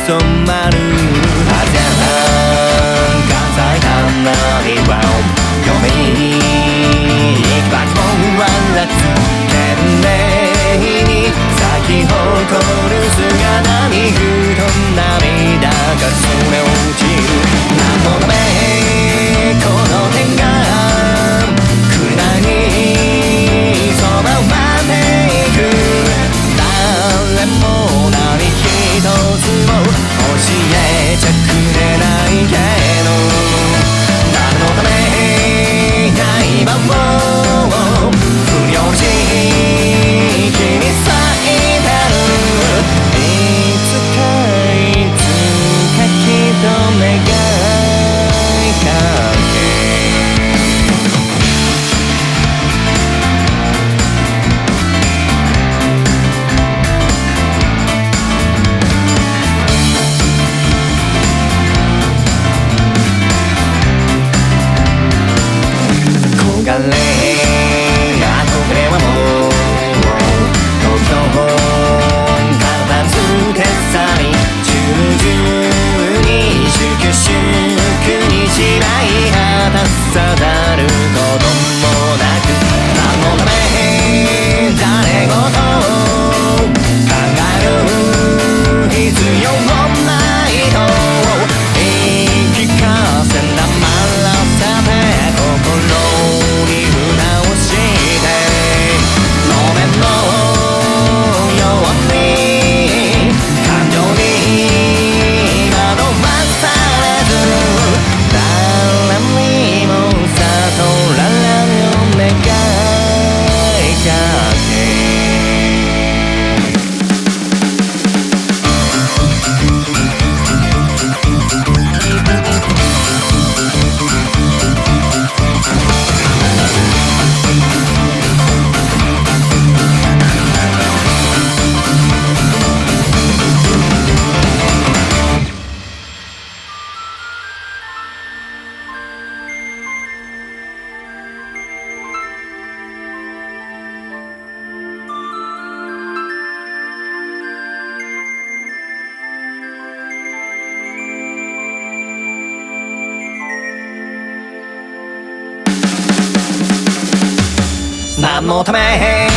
染まるはずや関西たなりは嫁に行くばきも笑つ懸命に咲き誇る姿にふと涙がそれ落ちる何のためこの手が来るなにそばを待っていく誰も何一つも教えちゃくれないけど誰のため刃を振り下ろし君さえたるいつかきっと願いかけ焦がれな時計はもう時と体捨て去り従々に粛々にしない果たさざることもなく何のため誰事考える必要もないと言い聞かせ黙らせて心に蓋をしてごめんのように感情に惑わされず誰にも悟られぬ願いかけ何のため